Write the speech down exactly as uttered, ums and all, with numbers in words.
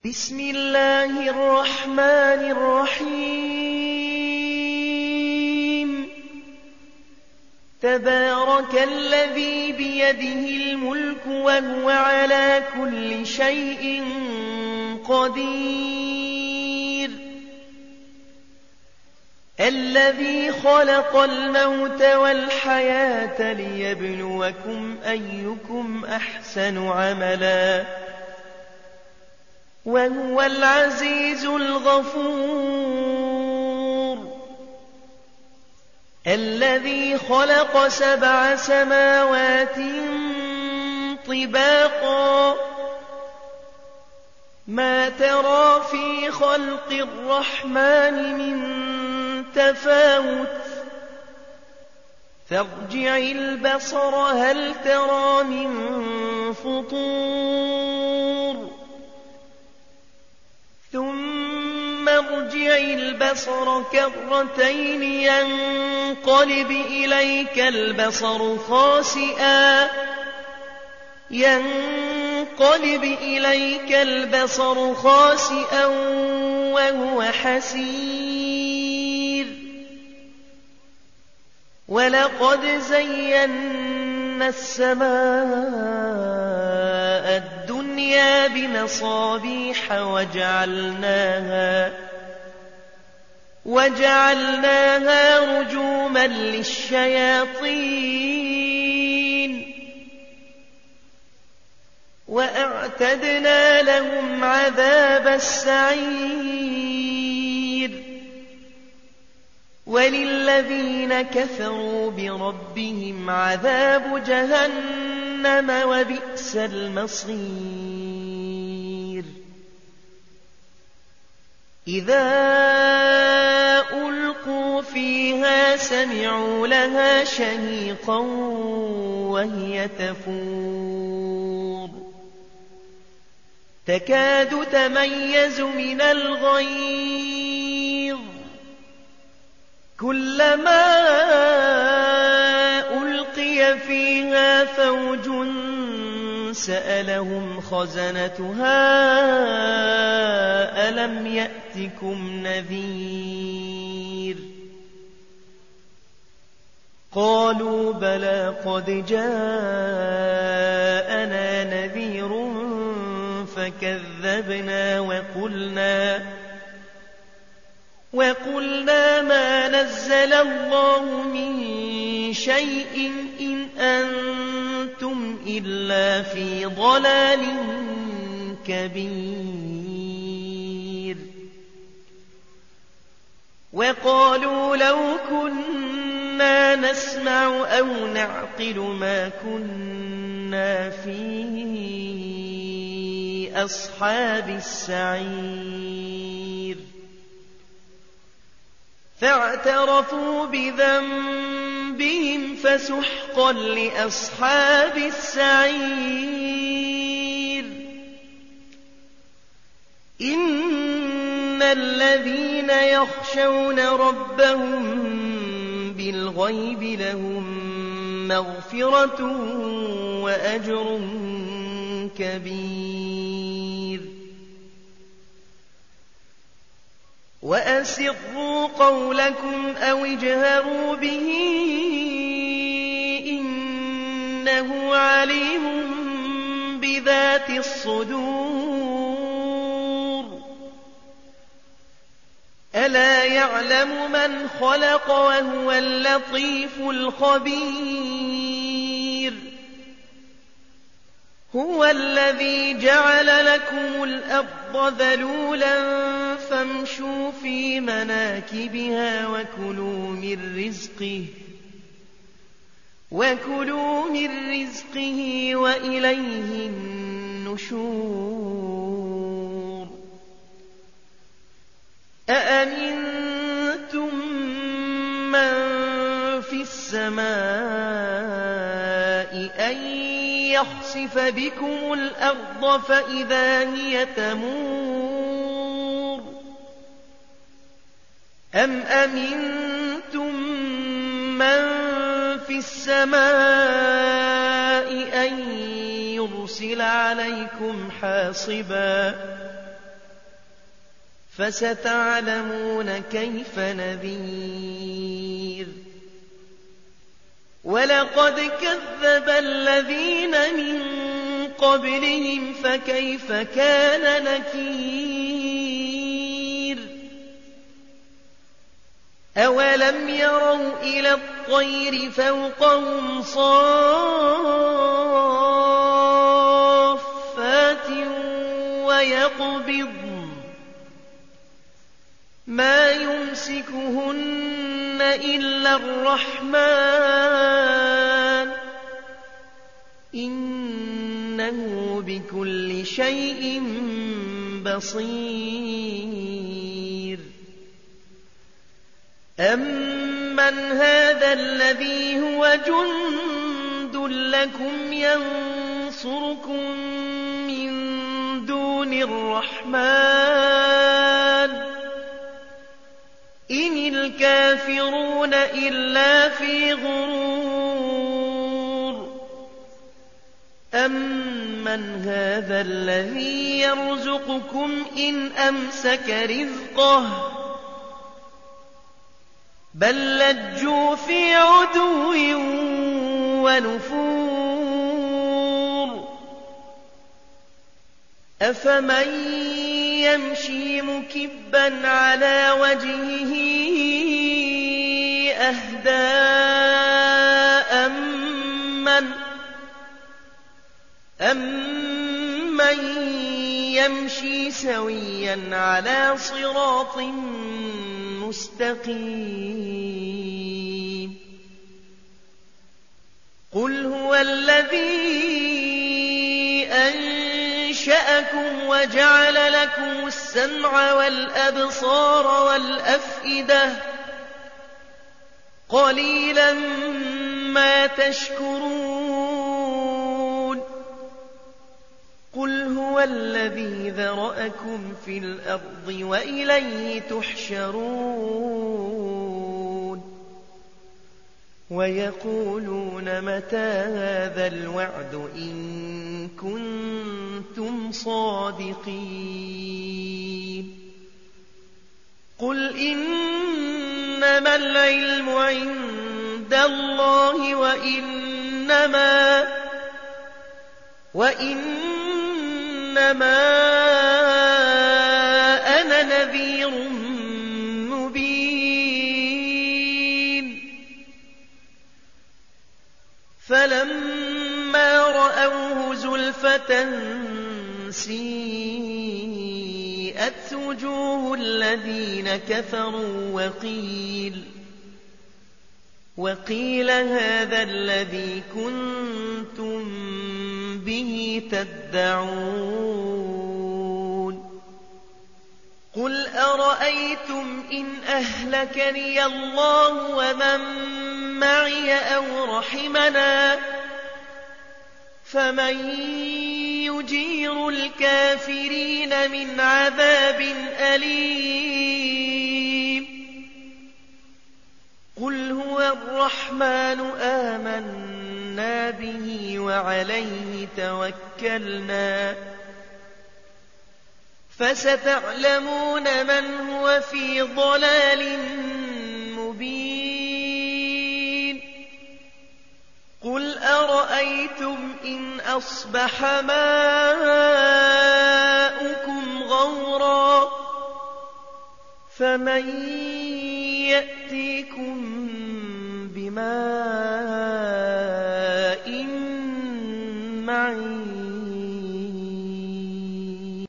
بسم الله الرحمن الرحيم تبارك الذي بيده الملك وهو على كل شيء قدير الذي خلق الموت والحياة ليبلوكم أيكم أحسن عملا وهو العزيز الغفور الذي خلق سبع سماوات طباقا ما ترى في خلق الرحمن من تفاوت فارجع البصر هل ترى من فطور ثم ارجع البصر كرتين ينقلب إليك البصر خاسئا ينقلب إليك البصر خاسئا وهو حسير ولقد زينا السماء الدنيا بمصابيح وجعلناها وجعلناها رجوما للشياطين وأعتدنا لهم عذاب السعير وللذين كفروا بربهم عذاب جهنم وبئس المصير إذا ألقوا فيها سمعوا لها شهيقا وهي تفور تكاد تميز من الغيظ كلما ألقي فيها فوج سألهم خزنتها ألم يأتكم نذير قالوا بلى قد جاءنا نذير فكذبنا وقلنا وقلنا ما نزل الله من شيء إن أنتم إلا في ضلال كبير وقالوا لو كنا نسمع أو نعقل ما كنا في أصحاب السعير فاعترفوا بذنبهم فسحقا لأصحاب السعير إن الذين يخشون ربهم بالغيب لهم مغفرة وأجر كبير وأسروا قولكم أو اجهروا به إنه عليم بذات الصدور ألا يعلم من خلق وهو اللطيف الخبير هو الذي جعل لكم الأرض ذلولا فامشوا في مناكبها وكلوا من رزقه وكلوا من رزقه وإليه النشور أأمنتم من في السماء أن يخسف بكم الأرض فإذا هي تمور أم أمنتم من في السماء أن يرسل عليكم حاصبا فستعلمون كيف نذير ولقد كذب الذين من قبلهم فكيف كان نكير أولم يروا إلى الطير فوقهم صافات ويقبض ما يمسكهن إلا الرحمن إنه بكل شيء بصير أمن هذا الذي هو جند لكم ينصركم من دون الرحمن إن الكافرون إلا في غرور أمن هذا الذي يرزقكم إن أمسك رزقه بل لجوا في عتو ونفور أفمن يمشي مكبا على وجهه أهدى أمن أمن يمشي سويا على صراط مستقيم قل هو الذي أنشأكم وجعل لكم السمع والأبصار والأفئدة قليلا ما تشكرون قل هو الذي ذرأكم في الأرض وإليه تحشرون ويقولون متى هذا الوعد إن كنتم صادقين قل إنما العلم عند الله وإنما وإنما أنا نذير مبين فلما رأوه زلفة سيئت وجوه الذين كفروا وقيل وقيل هذا الذي كنتم به تدعون قل أرأيتم إن أهلكني الله ومن معي أو رحمنا فمن يجير الكافرين من عذاب أليم قل هو الرحمن آمنا به وعليه توكلنا فستعلمون من هو في ضلال مبين قل أرأيتم إن أصبح ماؤكم غورا فمن يأتيكم بماء معين